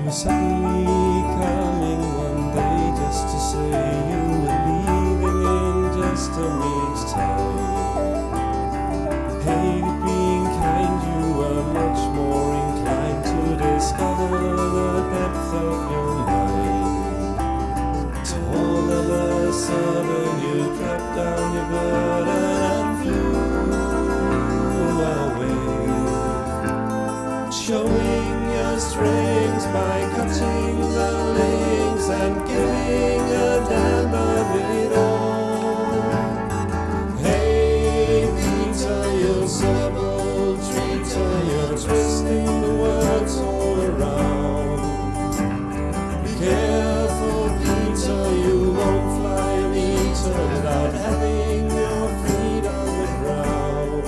were suddenly coming one day just to say you were leaving in just a week's time. Hated being kind, you were much more inclined to discover the depth of your mind. So all of a sudden you dropped down your burden and flew away, showing your strengths by cutting the links and giving a damn of it all. Hey Peter, you're syllable treater, you're twisting the words all around. Be careful Peter, you won't fly a meter without having your feet on the ground.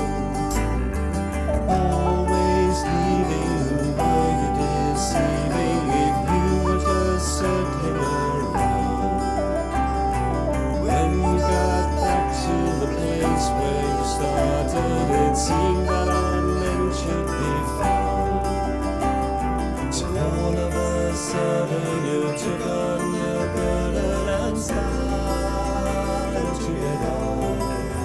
Always leaving, who were you deceiving if you were just circling around? When you got back to the place where you started, it seemed that our men should be found. So all of a sudden you took on your burden and started to get on,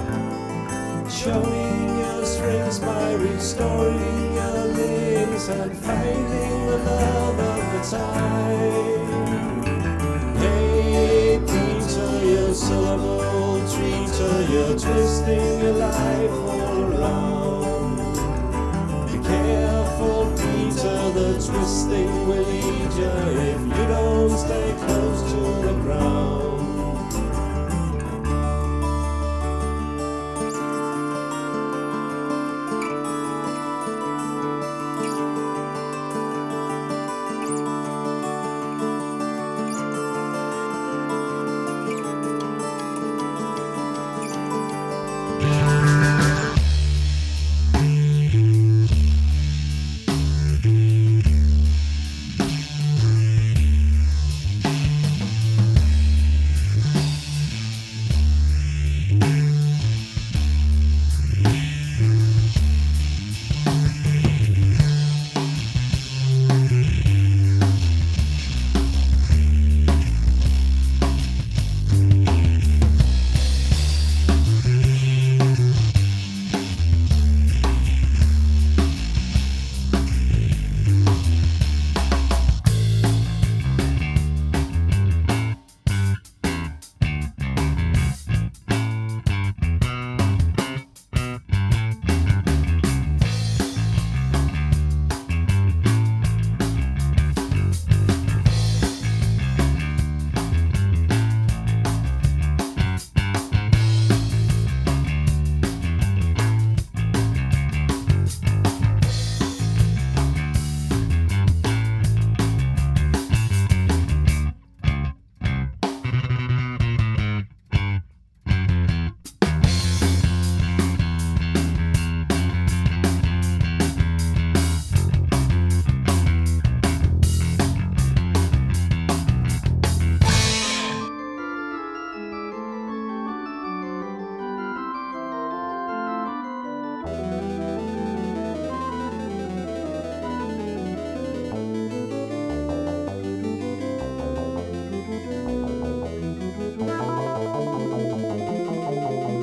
showing your strengths by restoring your links and finding the love of the time. Hey Peter, you're syllable treater, you're twisting your life all around. Be careful Peter, the twisting will lead you if you don't stay close to the ground.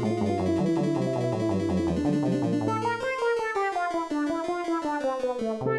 Yeah.